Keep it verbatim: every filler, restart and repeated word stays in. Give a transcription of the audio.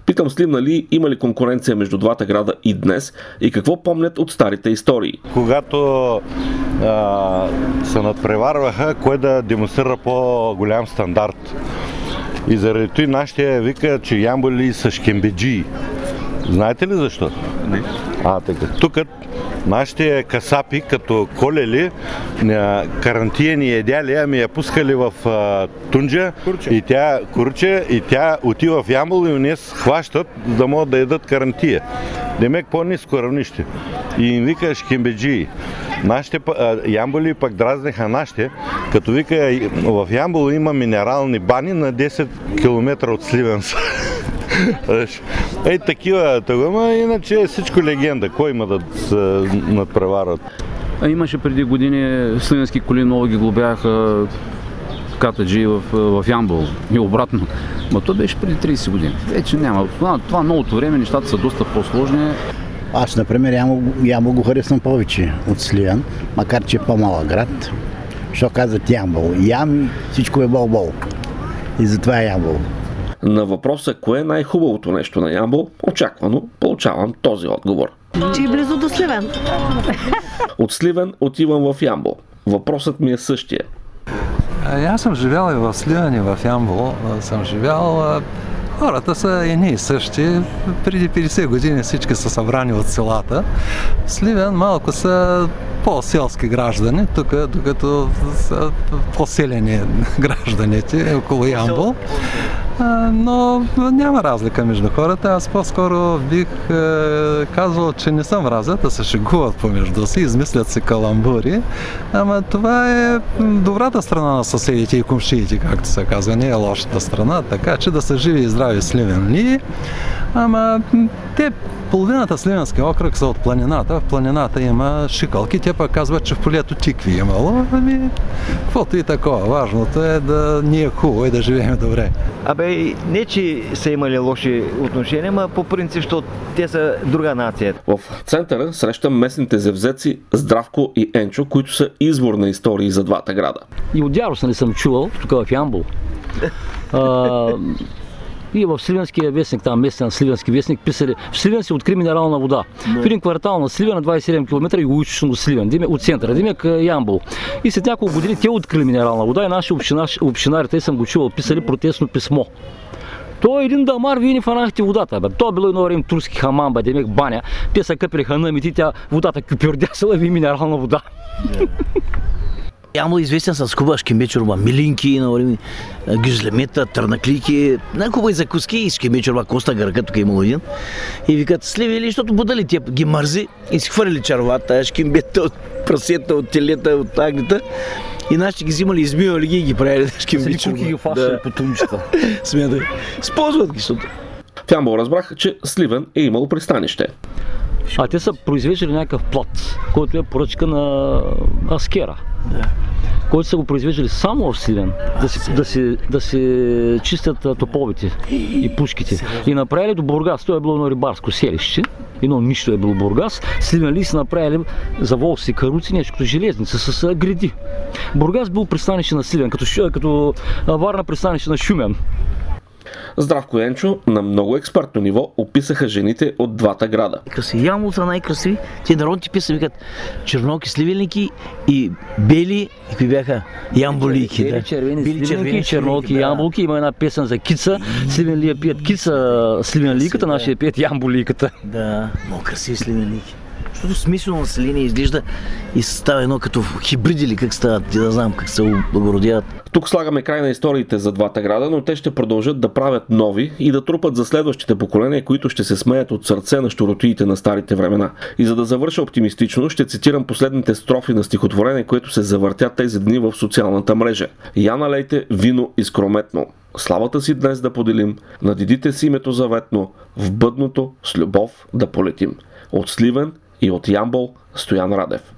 Питам Сливналии има ли конкуренция между двата града и днес и какво помнят от старите истории. Когато а, се надпреварваха, кой да демонстрира по-голям стандарт. И заради това нашите викат, че ямболи са шкембеджии. Знаете ли защо? Не. А, така. Тук нашите касапи, като колели, карантия ни едяли, ами я пускали в а, тунджа курче. и тя курче и тя отива в Ямбол и унес хващат, да могат да ядат карантия. Демек по-ниско равнище. И им вика шкембеджии. Нашите а, ямболи пък дразнеха нашите, като вика в Ямбол има минерални бани на десет километра от Сливен. Ей, такива, това, иначе е всичко легенда. Кой има да се надпреварват? А имаше преди години сливенски коли, много ги глобяха катаджи в, в Ямбол и обратно. Но то беше преди трийсет години. Вече няма. Това, това новото време, нещата са доста по-сложни. Аз, например, Ямбол, Ямбол го харесвам повече от Сливен, макар че е по-малък град. Що казват Ямбол? Ям, всичко е бол-бол. И затова е Ямбол. На въпроса кое е най-хубавото нещо на Ямбол, очаквано получавам този отговор. Че е близо до Сливен. От Сливен отивам в Ямбол. Въпросът ми е същия. Аз съм живял и в Сливен, и в Ямбол. Съм живял... Хората са едни и същи. Преди петдесет години всички са събрани от селата. В Сливен малко са по-селски граждани, тук, докато са по-селени гражданите около Ямбол. Но няма разлика между хората. Аз по-скоро бих е, казвал, че не съм мразят, да се шегуват помежду си, измислят се каламбури. Ама това е добрата страна на съседите и комшиите, както се казва, не е лошата страна, така че да са живи и здрави сливенли. Ама те половината Сливенски окръг са от планината. В планината има шикалки. Те пък казват, че в полето тикви имало. Ами, каквото и такова. Важното е да ни е хубаво и да живеем добре. Абе, не че са имали лоши отношения, но по принцип, защото те са друга нация. В центъра срещам местните зевзеци Здравко и Енчо, които са извор на истории за двата града. И от Ярос не съм чувал, тук в Ямбол. А, и в Сливенския вестник, там местен Сливенски вестник, писали, в Сливен се откри минерална вода. В един квартал на Сливен на двадесет и седем километра югоизточно до Сливен, диме, от центъра, Димек Ямбол. И след няколко години те открили минерална вода и наши община, общинарите, съм го чувал, писали протестно писмо. То е един дамар, вие не фанахте водата. Бе. То е било едно време турски хамам, бе, демек баня. Те са къпили ханамити, тя водата кюпюрдясала, ви минерална вода. Ямбол е известен с хубава шкембе-чорба, милинки, гюзлемета, търнаклики, най-хубави закуски и шкембе-чорба, коста гърка, тук е имало един. И викат, сливели, защото будали тя ги мързи и си хвърли червата, шкембета от прасета, от телета, от агнета. И нашите ги взимали, измивали ги и ги правили шкембе-чорба. Всички ги фащали по тунчета. Смятай. Използват ги, защото. В Ямбол разбрах, че Сливен е имал пристанище. А те са произвеждали някакъв плат, който е поръчка на Аскера. Да. Който са го произвеждали само в Сливен, да си, да си, да си чистят топовете и пушките. И направили до Бургас, това е било едно рибарско селище, едно нищо е било Бургас, Сливенли са направили за волси каруци, нещо като железница с греди. Бургас бил пристанище на Сливен, като, като Варна пристанище на Шумен. Здравко и Енчо на много експертно ниво описаха жените от двата града. Красиви. Ямбол са най-красиви. Те народните писа викат черноки сливенлики и бели, какви бяха? Ямболики. Бели, да. червени, Бели, сливенки, черноки, да. Ямболки. Има една песен за кица. Сливенлия пият кица, сливенликата, нашия пият ямболиката. Да, много красиви сливенлики. Защото смислено население изглежда и става едно като хибриди или как стават, да знам как се облагородяват. Тук слагаме край на историите за двата града, но те ще продължат да правят нови и да трупат за следващите поколения, които ще се смеят от сърце на щуротиите на старите времена. И за да завърша оптимистично, ще цитирам последните строфи на стихотворение, което се завъртя тези дни в социалната мрежа. Я налейте вино изкрометно. Славата си днес да поделим, на дедите си името заветно, в бъдното с любов да полетим. От Сливен и от Ямбол Стоян Радев.